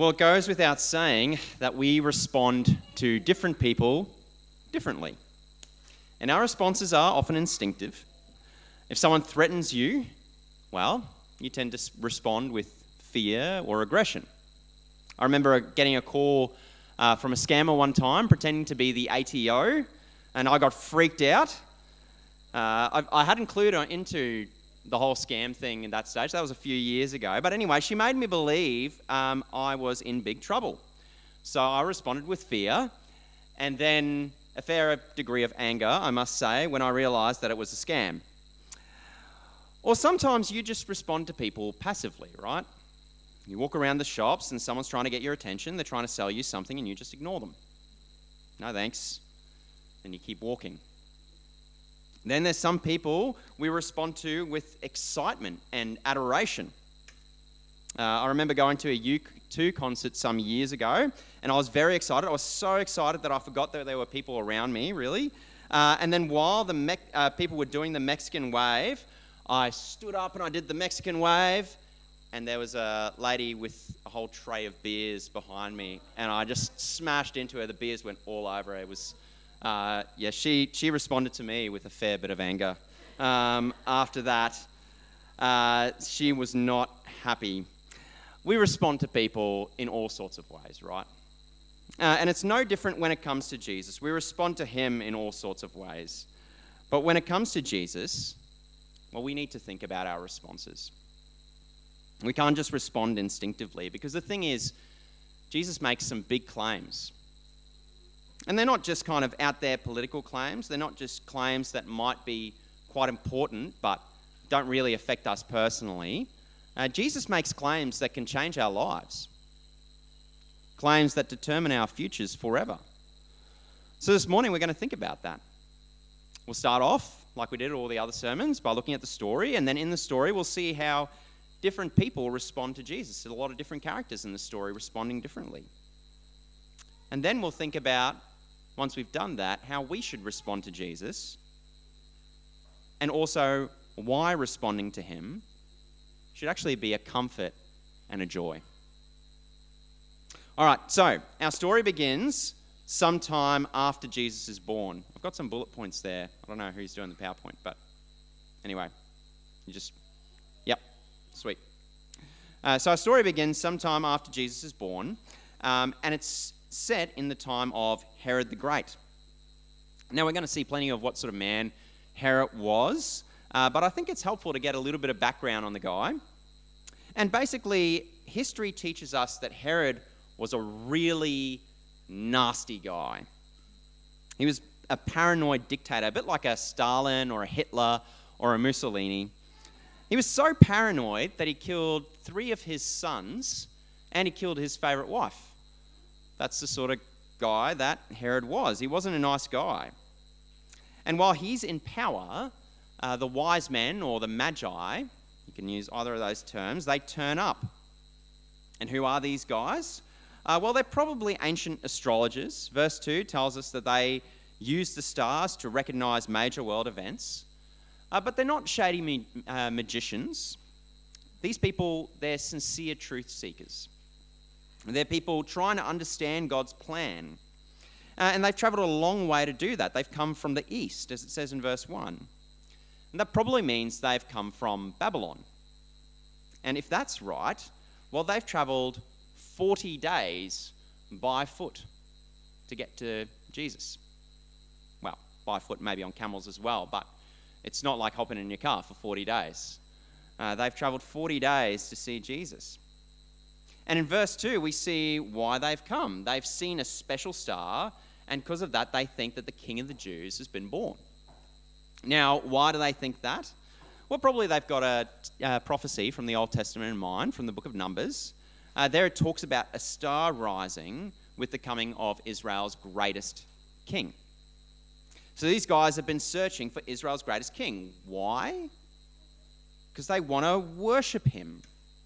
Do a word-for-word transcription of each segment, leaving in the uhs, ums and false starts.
Well, it goes without saying that we respond to different people differently. And our responses are often instinctive. If someone threatens you, well, you tend to respond with fear or aggression. I remember getting a call uh, from a scammer one time pretending to be the A T O, and I got freaked out. Uh, I, I hadn't clued into the whole scam thing at that stage. That was a few years ago. But anyway, she made me believe um, I was in big trouble. So I responded with fear, and then a fair degree of anger, I must say, when I realised that it was a scam. Or sometimes you just respond to people passively, right? You walk around the shops and someone's trying to get your attention, they're trying to sell you something and you just ignore them. No thanks. And you keep walking. Then there's some people we respond to with excitement and adoration. Uh, I remember going to a U two concert some years ago, and I was very excited. I was so excited that I forgot that there were people around me, really. Uh, and then while the Me- uh, people were doing the Mexican wave, I stood up and I did the Mexican wave, and there was a lady with a whole tray of beers behind me, and I just smashed into her. The beers went all over her. It was... Uh, yeah, she, she responded to me with a fair bit of anger. Um, after that, uh, she was not happy. We respond to people in all sorts of ways, right? Uh, and it's no different when it comes to Jesus. We respond to him in all sorts of ways. But when it comes to Jesus, well, we need to think about our responses. We can't just respond instinctively, because the thing is, Jesus makes some big claims. And they're not just kind of out there political claims. They're not just claims that might be quite important but don't really affect us personally. Uh, Jesus makes claims that can change our lives. Claims that determine our futures forever. So this morning we're going to think about that. We'll start off, like we did all the other sermons, by looking at the story. And then in the story we'll see how different people respond to Jesus. There's a lot of different characters in the story responding differently. And then we'll think about, once we've done that, how we should respond to Jesus, and also why responding to him should actually be a comfort and a joy. All right, so our story begins sometime after Jesus is born. I've got some bullet points there. I don't know who's doing the PowerPoint, but anyway, you just, yep, sweet. Uh, so our story begins sometime after Jesus is born, um, and it's set in the time of Herod the Great. Now we're going to see plenty of what sort of man Herod was, uh, but I think it's helpful to get a little bit of background on the guy. And basically, history teaches us that Herod was a really nasty guy. He was a paranoid dictator, a bit like a Stalin or a Hitler or a Mussolini. He was so paranoid that he killed three of his sons and he killed his favourite wife. That's the sort of guy that Herod was. He wasn't a nice guy. And while he's in power, uh, the wise men or the magi, you can use either of those terms, they turn up. And who are these guys? Uh, well, they're probably ancient astrologers. Verse two tells us that they use the stars to recognize major world events. Uh, but they're not shady ma- uh, magicians. These people, they're sincere truth seekers. They're people trying to understand God's plan. Uh, and they've travelled a long way to do that. They've come from the east, as it says in verse one. And that probably means they've come from Babylon. And if that's right, well, they've travelled forty days by foot to get to Jesus. Well, by foot, maybe on camels as well, but it's not like hopping in your car for forty days. Uh, they've travelled forty days to see Jesus. And in verse two, we see why they've come. They've seen a special star, and because of that, they think that the King of the Jews has been born. Now, why do they think that? Well, probably they've got a, a prophecy from the Old Testament in mind, from the book of Numbers. Uh, there it talks about a star rising with the coming of Israel's greatest king. So these guys have been searching for Israel's greatest king. Why? Because they want to worship him.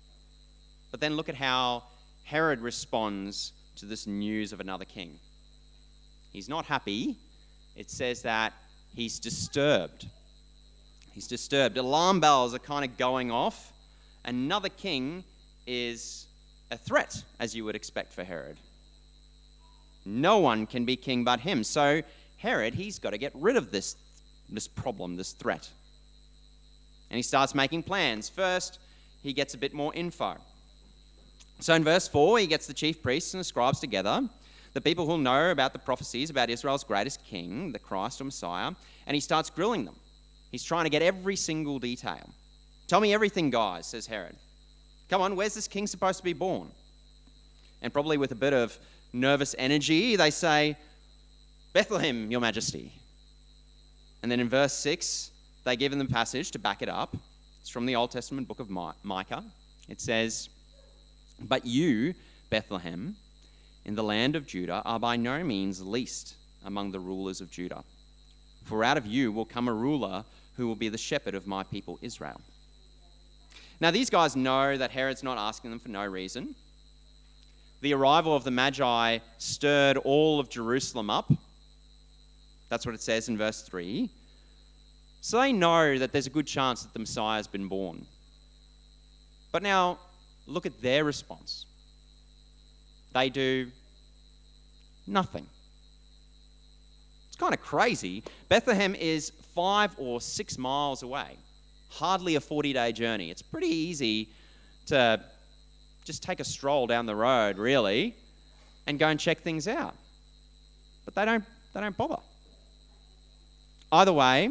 But then look at how Herod responds to this news of another king. He's not happy. It says that he's disturbed. He's disturbed. Alarm bells are kind of going off. Another king is a threat, as you would expect for Herod. No one can be king but him. So Herod, he's got to get rid of this, this problem, this threat. And he starts making plans. First, he gets a bit more info. So in verse four, he gets the chief priests and the scribes together, the people who'll know about the prophecies about Israel's greatest king, the Christ or Messiah, and he starts grilling them. He's trying to get every single detail. Tell me everything, guys, says Herod. Come on, where's this king supposed to be born? And probably with a bit of nervous energy, they say, Bethlehem, your majesty. And then in verse six, they give him the passage to back it up. It's from the Old Testament book of Micah. It says, but you, Bethlehem, in the land of Judah, are by no means least among the rulers of Judah. For out of you will come a ruler who will be the shepherd of my people Israel. Now, these guys know that Herod's not asking them for no reason. The arrival of the Magi stirred all of Jerusalem up. That's what it says in verse three. So they know that there's a good chance that the Messiah has been born. But now, look at their response. They do nothing. It's kind of crazy. Bethlehem is five or six miles away. Hardly a forty-day journey. It's pretty easy to just take a stroll down the road, really, and go and check things out. But they don't, they don't bother. Either way,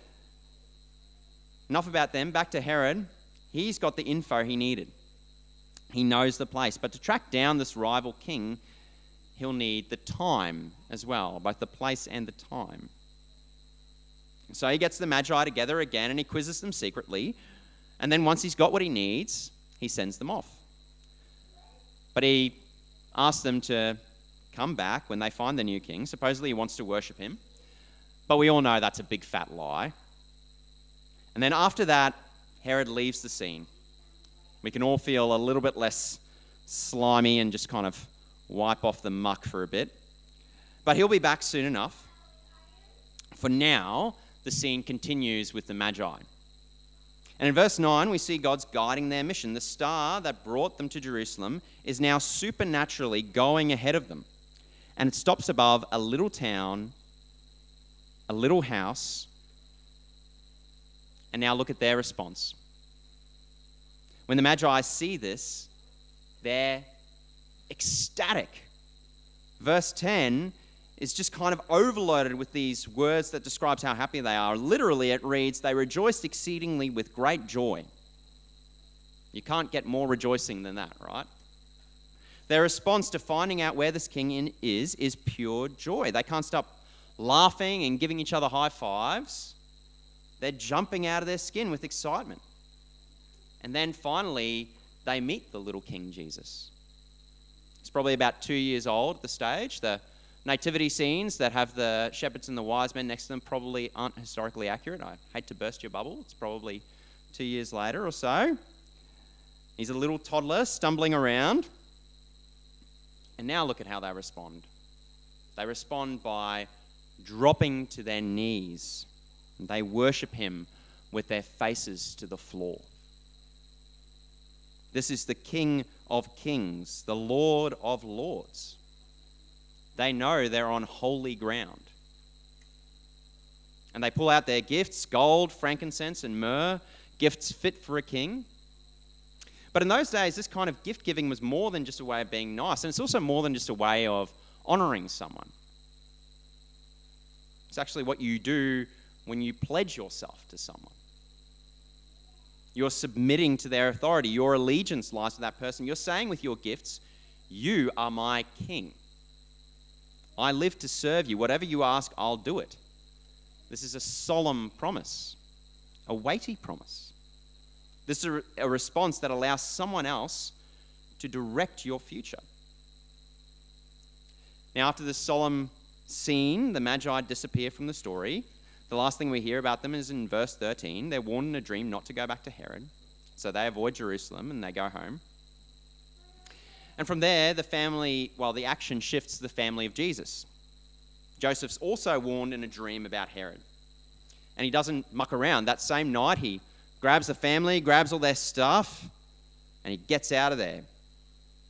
enough about them. Back to Herod. He's got the info he needed. He knows the place. But to track down this rival king, he'll need the time as well, both the place and the time. So he gets the Magi together again and he quizzes them secretly. And then once he's got what he needs, he sends them off. But he asks them to come back when they find the new king. Supposedly he wants to worship him. But we all know that's a big fat lie. And then after that, Herod leaves the scene. We can all feel a little bit less slimy and just kind of wipe off the muck for a bit. But he'll be back soon enough. For now, the scene continues with the Magi. And in verse nine, we see God's guiding their mission. The star that brought them to Jerusalem is now supernaturally going ahead of them. And it stops above a little town, a little house. And now look at their response. When the Magi see this, they're ecstatic. Verse ten is just kind of overloaded with these words that describes how happy they are. Literally, it reads, they rejoiced exceedingly with great joy. You can't get more rejoicing than that, right? Their response to finding out where this king in is, is pure joy. They can't stop laughing and giving each other high fives. They're jumping out of their skin with excitement. And then finally, they meet the little King Jesus. He's probably about two years old at the stage. The nativity scenes that have the shepherds and the wise men next to them probably aren't historically accurate. I hate to burst your bubble. It's probably two years later or so. He's a little toddler stumbling around. And now look at how they respond. They respond by dropping to their knees. They worship him with their faces to the floor. This is the King of Kings, the Lord of Lords. They know they're on holy ground. And they pull out their gifts, gold, frankincense, and myrrh, gifts fit for a king. But in those days, this kind of gift giving was more than just a way of being nice, and it's also more than just a way of honoring someone. It's actually what you do when you pledge yourself to someone. You're submitting to their authority. Your allegiance lies to that person. You're saying with your gifts, you are my king. I live to serve you. Whatever you ask, I'll do it. This is a solemn promise, a weighty promise. This is a, a response that allows someone else to direct your future. Now, after this solemn scene, the Magi disappear from the story. The last thing we hear about them is in verse thirteen. They're warned in a dream not to go back to Herod. So they avoid Jerusalem and they go home. And from there, the family, well, the action shifts to the family of Jesus. Joseph's also warned in a dream about Herod. And he doesn't muck around. That same night, he grabs the family, grabs all their stuff, and he gets out of there.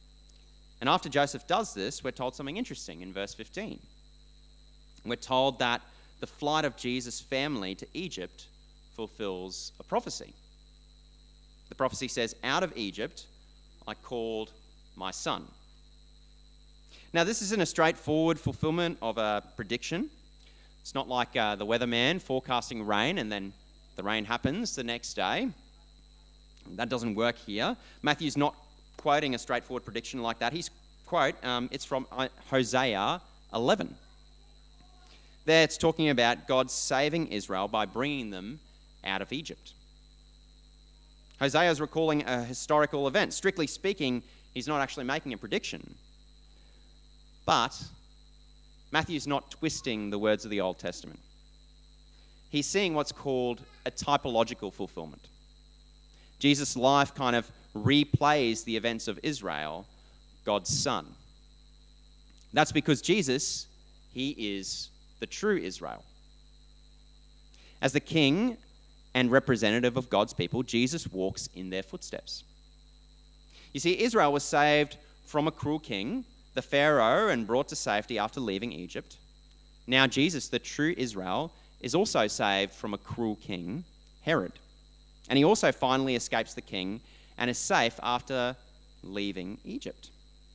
And after Joseph does this, we're told something interesting in verse fifteen. We're told that the flight of Jesus' family to Egypt fulfills a prophecy. The prophecy says, "Out of Egypt I called my son." Now, this isn't a straightforward fulfillment of a prediction. It's not like uh, the weatherman forecasting rain and then the rain happens the next day. That doesn't work here. Matthew's not quoting a straightforward prediction like that. He's quote, um, it's from Hosea eleven. There it's talking about God saving Israel by bringing them out of Egypt. Hosea is recalling a historical event. Strictly speaking, he's not actually making a prediction. But Matthew's not twisting the words of the Old Testament. He's seeing what's called a typological fulfillment. Jesus' life kind of replays the events of Israel, God's son. That's because Jesus, he is the true Israel. As the king and representative of God's people, Jesus walks in their footsteps. You see, Israel was saved from a cruel king, the Pharaoh, and brought to safety after leaving Egypt. Now Jesus, the true Israel, is also saved from a cruel king, Herod. And he also finally escapes the king and is safe after leaving Egypt.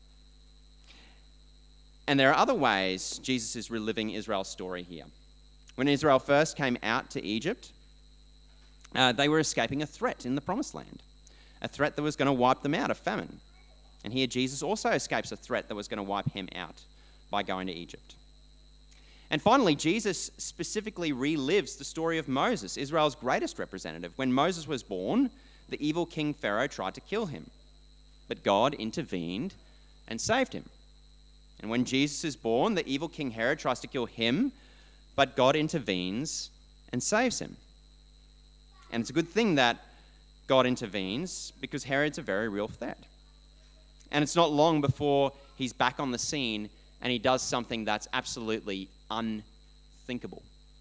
And there are other ways Jesus is reliving Israel's story here. When Israel first came out to Egypt, uh, they were escaping a threat in the Promised Land, a threat that was going to wipe them out of famine. And here Jesus also escapes a threat that was going to wipe him out by going to Egypt. And finally, Jesus specifically relives the story of Moses, Israel's greatest representative. When Moses was born, the evil king Pharaoh tried to kill him, but God intervened and saved him. And when Jesus is born, the evil king Herod tries to kill him, but God intervenes and saves him. And it's a good thing that God intervenes because Herod's a very real threat. And it's not long before he's back on the scene and he does something that's absolutely unthinkable.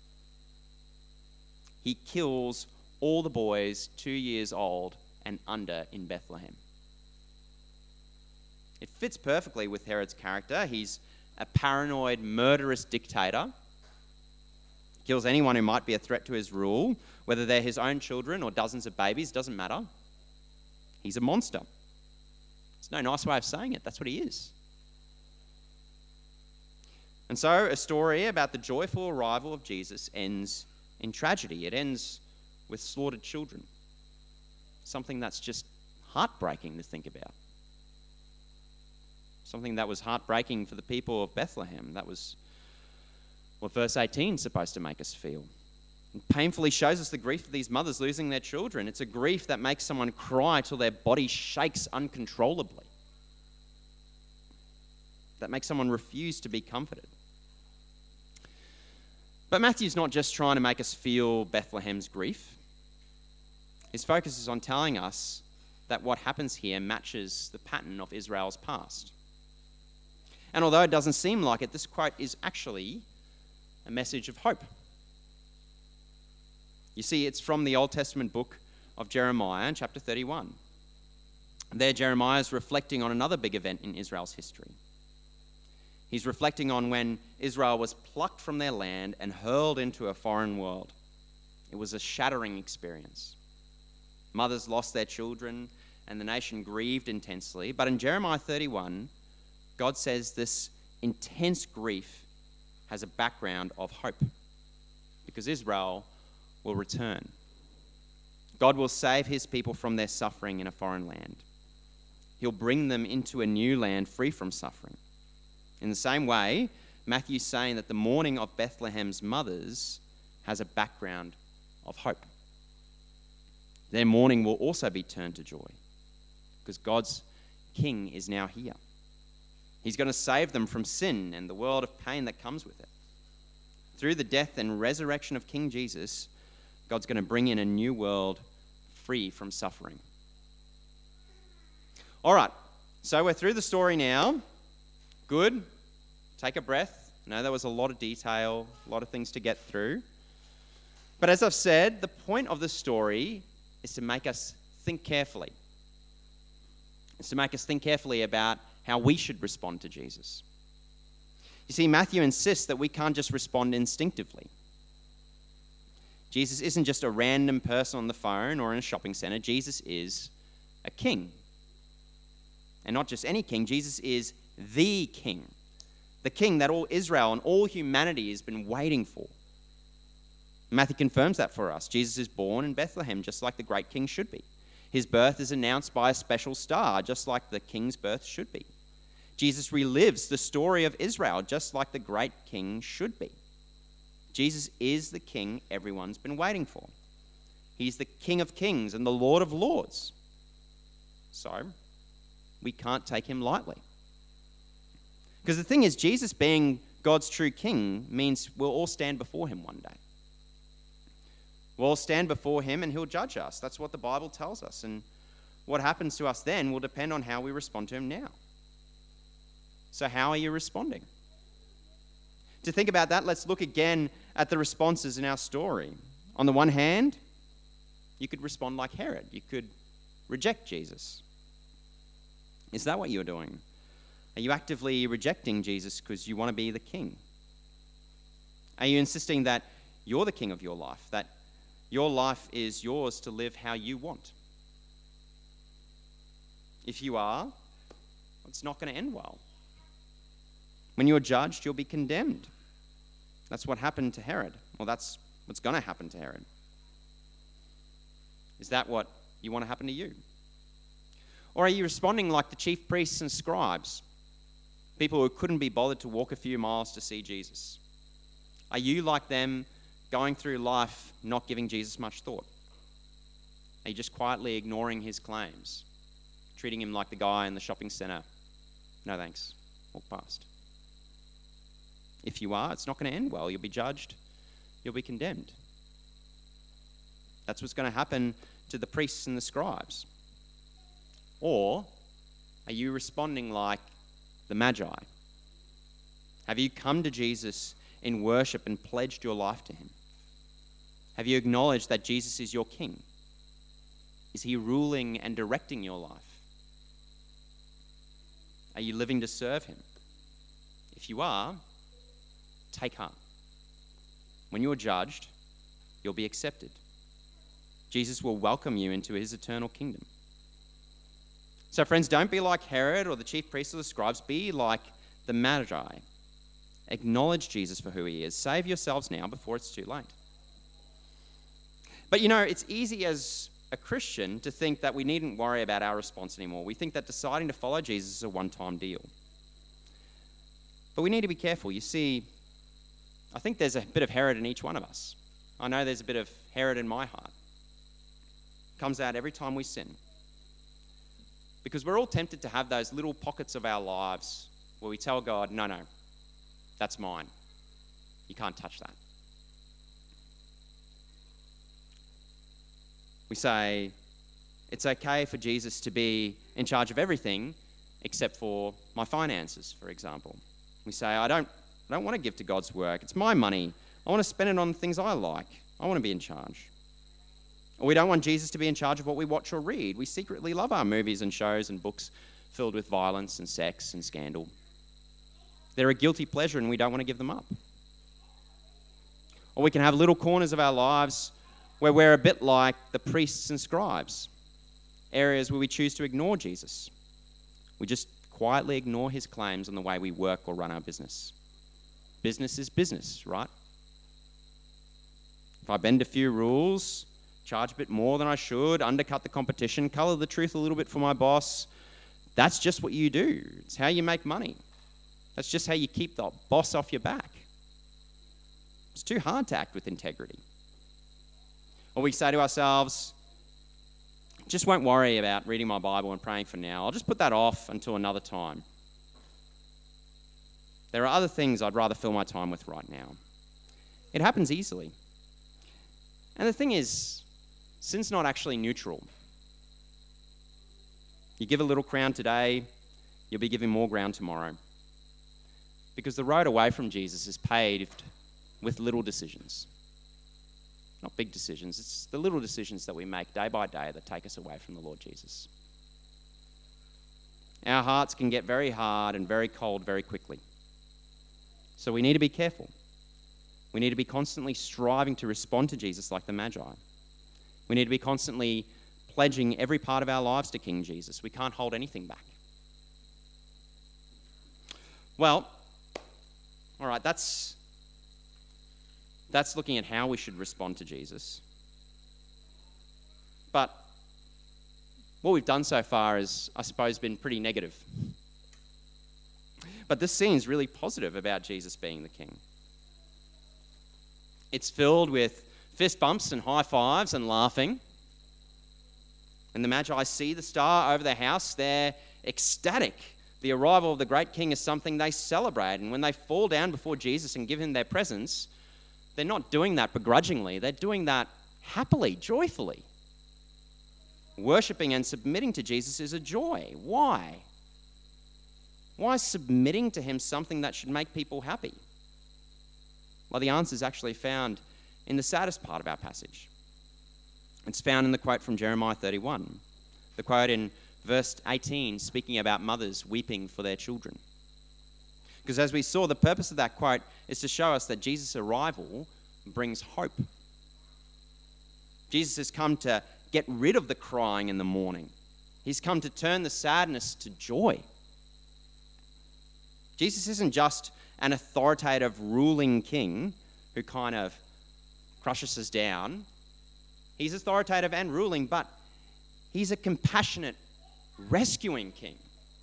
He kills all the boys two years old and under in Bethlehem. It fits perfectly with Herod's character. He's a paranoid, murderous dictator. Kills anyone who might be a threat to his rule, whether they're his own children or dozens of babies, doesn't matter. He's a monster. There's no nice way of saying it. That's what he is. And so a story about the joyful arrival of Jesus ends in tragedy. It ends with slaughtered children. Something that's just heartbreaking to think about. Something that was heartbreaking for the people of Bethlehem. That was what verse eighteen is supposed to make us feel. It painfully shows us the grief of these mothers losing their children. It's a grief that makes someone cry till their body shakes uncontrollably. That makes someone refuse to be comforted. But Matthew's not just trying to make us feel Bethlehem's grief. His focus is on telling us that what happens here matches the pattern of Israel's past. And although it doesn't seem like it, this quote is actually a message of hope. You see, it's from the Old Testament book of Jeremiah in chapter thirty-one. There, Jeremiah is reflecting on another big event in Israel's history. He's reflecting on when Israel was plucked from their land and hurled into a foreign world. It was a shattering experience. Mothers lost their children and the nation grieved intensely. But in Jeremiah thirty-one, God says this intense grief has a background of hope because Israel will return. God will save his people from their suffering in a foreign land. He'll bring them into a new land free from suffering. In the same way, Matthew's saying that the mourning of Bethlehem's mothers has a background of hope. Their mourning will also be turned to joy because God's king is now here. He's going to save them from sin and the world of pain that comes with it. Through the death and resurrection of King Jesus, God's going to bring in a new world free from suffering. All right, so we're through the story now. Good. Take a breath. I know there was a lot of detail, a lot of things to get through. But as I've said, the point of the story is to make us think carefully. It's to make us think carefully about how we should respond to Jesus. You see, Matthew insists that we can't just respond instinctively. Jesus isn't just a random person on the phone or in a shopping center. Jesus is a king. And not just any king, Jesus is the king. The king that all Israel and all humanity has been waiting for. Matthew confirms that for us. Jesus is born in Bethlehem, just like the great king should be. His birth is announced by a special star, just like the king's birth should be. Jesus relives the story of Israel, just like the great king should be. Jesus is the king everyone's been waiting for. He's the King of Kings and the Lord of Lords. So, we can't take him lightly. Because the thing is, Jesus being God's true king means we'll all stand before him one day. We'll all stand before him and he'll judge us. That's what the Bible tells us. And what happens to us then will depend on how we respond to him now. So how are you responding? To think about that, let's look again at the responses in our story. On the one hand, you could respond like Herod. You could reject Jesus. Is that what you're doing? Are you actively rejecting Jesus because you want to be the king? Are you insisting that you're the king of your life, that your life is yours to live how you want? If you are, it's not going to end well. When you're judged, you'll be condemned. That's what happened to Herod. Well, that's what's going to happen to Herod. Is that what you want to happen to you? Or are you responding like the chief priests and scribes, people who couldn't be bothered to walk a few miles to see Jesus? Are you like them, going through life not giving Jesus much thought? Are you just quietly ignoring his claims, treating him like the guy in the shopping centre? No thanks, walk past. If you are, it's not going to end well. You'll be judged. You'll be condemned. That's what's going to happen to the priests and the scribes. Or are you responding like the Magi? Have you come to Jesus in worship and pledged your life to him? Have you acknowledged that Jesus is your king? Is he ruling and directing your life? Are you living to serve him? If you are, take heart. When you're judged, you'll be accepted. Jesus will welcome you into his eternal kingdom. So friends, don't be like Herod or the chief priests or the scribes. Be like the Magi. Acknowledge Jesus for who he is. Save yourselves now before it's too late. But you know, it's easy as a Christian to think that we needn't worry about our response anymore. We think that deciding to follow Jesus is a one-time deal. But we need to be careful. You see, I think there's a bit of Herod in each one of us. I know there's a bit of Herod in my heart. It comes out every time we sin. Because we're all tempted to have those little pockets of our lives where we tell God, no, no, that's mine. You can't touch that. We say, it's okay for Jesus to be in charge of everything except for my finances, for example. We say, I don't, I don't want to give to God's work. It's my money. I want to spend it on things I like. I want to be in charge. Or we don't want Jesus to be in charge of what we watch or read. We secretly love our movies and shows and books filled with violence and sex and scandal. They're a guilty pleasure and we don't want to give them up. Or we can have little corners of our lives where we're a bit like the priests and scribes, areas where we choose to ignore Jesus. We just quietly ignore his claims on the way we work or run our business. Business is business, right? If I bend a few rules, charge a bit more than I should, undercut the competition, colour the truth a little bit for my boss, that's just what you do. It's how you make money. That's just how you keep the boss off your back. It's too hard to act with integrity. Or we say to ourselves, just won't worry about reading my Bible and praying for now. I'll just put that off until another time. There are other things I'd rather fill my time with right now. It happens easily. And the thing is, sin's not actually neutral. You give a little ground today, you'll be giving more ground tomorrow. Because the road away from Jesus is paved with little decisions. Not big decisions, it's the little decisions that we make day by day that take us away from the Lord Jesus. our hearts can get very hard and very cold very quickly. So we need to be careful. We need to be constantly striving to respond to Jesus like the Magi. We need to be constantly pledging every part of our lives to King Jesus. We can't hold anything back. Well, all right, that's, that's looking at how we should respond to Jesus. But what we've done so far is, I suppose, been pretty negative. But this scene's really positive about Jesus being the king. It's filled with fist bumps and high fives and laughing. And the Magi see the star over their house. They're ecstatic. The arrival of the great king is something they celebrate. And when they fall down before Jesus and give him their presents, they're not doing that begrudgingly. They're doing that happily, joyfully. Worshipping and submitting to Jesus is a joy. Why? Why is submitting to him something that should make people happy? Well, the answer is actually found in the saddest part of our passage. It's found in the quote from Jeremiah thirty-one, the quote in verse eighteen, speaking about mothers weeping for their children. Because as we saw, the purpose of that quote is to show us that Jesus' arrival brings hope. Jesus has come to get rid of the crying in the morning. He's come to turn the sadness to joy. Jesus isn't just an authoritative ruling king who kind of crushes us down. He's authoritative and ruling, but he's a compassionate, rescuing king.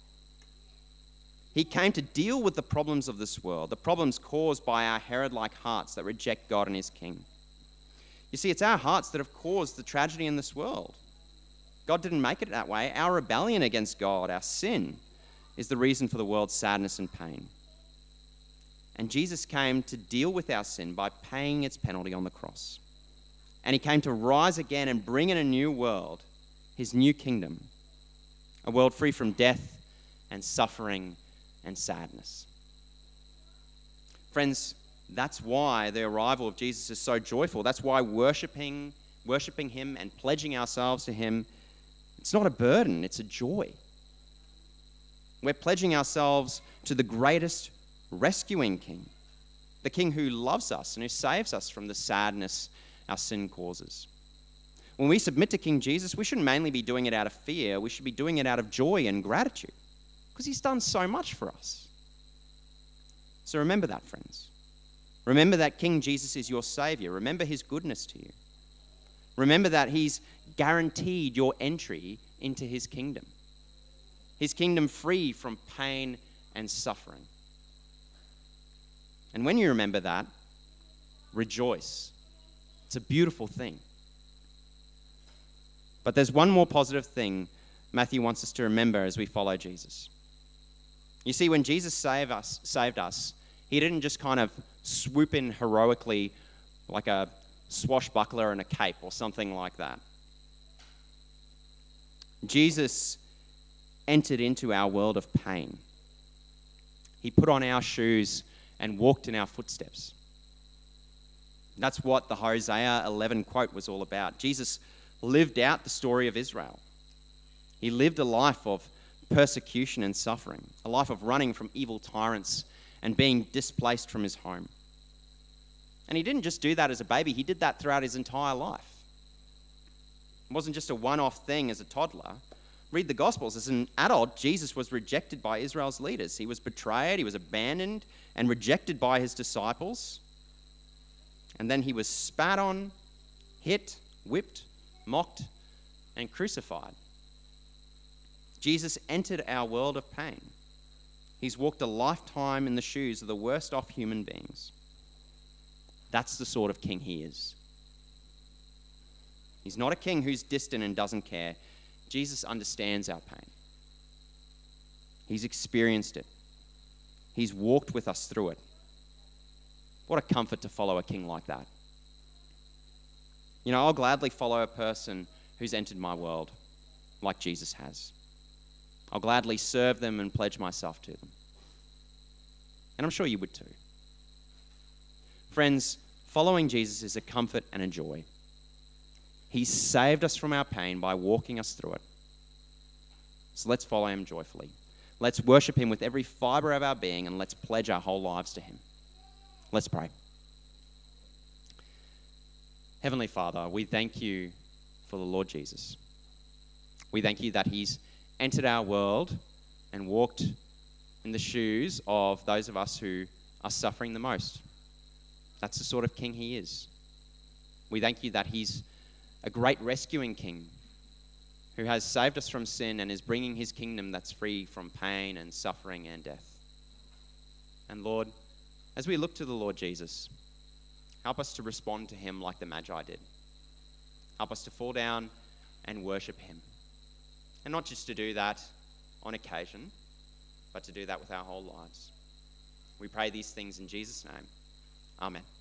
He came to deal with the problems of this world, the problems caused by our Herod-like hearts that reject God and his king. You see, it's our hearts that have caused the tragedy in this world. God didn't make it that way. Our rebellion against God, our sin, is the reason for the world's sadness and pain. And Jesus came to deal with our sin by paying its penalty on the cross. And he came to rise again and bring in a new world, his new kingdom, a world free from death and suffering and sadness. Friends, that's why the arrival of Jesus is so joyful. That's why worshiping, worshiping him and pledging ourselves to him, it's not a burden, it's a joy. We're pledging ourselves to the greatest rescuing king, the king who loves us and who saves us from the sadness our sin causes. When we submit to King Jesus, we shouldn't mainly be doing it out of fear. We should be doing it out of joy and gratitude because he's done so much for us. So remember that, friends. Remember that King Jesus is your Savior. Remember his goodness to you. Remember that he's guaranteed your entry into his kingdom. His kingdom free from pain and suffering. And when you remember that, rejoice. It's a beautiful thing. But there's one more positive thing Matthew wants us to remember as we follow Jesus. You see, when Jesus saved us, saved us, he didn't just kind of swoop in heroically like a swashbuckler in a cape or something like that. Jesus entered into our world of pain. He put on our shoes and walked in our footsteps. That's what the Hosea eleven quote was all about. Jesus lived out the story of Israel. He lived a life of persecution and suffering, a life of running from evil tyrants and being displaced from his home. And he didn't just do that as a baby, he did that throughout his entire life. It wasn't just a one-off thing as a toddler. Read the Gospels. As an adult, Jesus was rejected by Israel's leaders. He was betrayed, he was abandoned and rejected by his disciples. And then he was spat on, hit, whipped, mocked, and crucified. Jesus entered our world of pain. He's walked a lifetime in the shoes of the worst off human beings. That's the sort of king he is. He's not a king who's distant and doesn't care. Jesus understands our pain. He's experienced it. He's walked with us through it. What a comfort to follow a king like that. You know, I'll gladly follow a person who's entered my world like Jesus has. I'll gladly serve them and pledge myself to them. And I'm sure you would too. Friends, following Jesus is a comfort and a joy. He saved us from our pain by walking us through it. So let's follow him joyfully. Let's worship him with every fibre of our being, and let's pledge our whole lives to him. Let's pray. Heavenly Father, we thank you for the Lord Jesus. We thank you that he's entered our world and walked in the shoes of those of us who are suffering the most. That's the sort of king he is. We thank you that he's a great rescuing king who has saved us from sin and is bringing his kingdom that's free from pain and suffering and death. And Lord, as we look to the Lord Jesus, help us to respond to him like the Magi did. Help us to fall down and worship him. And not just to do that on occasion, but to do that with our whole lives. We pray these things in Jesus' name. Amen.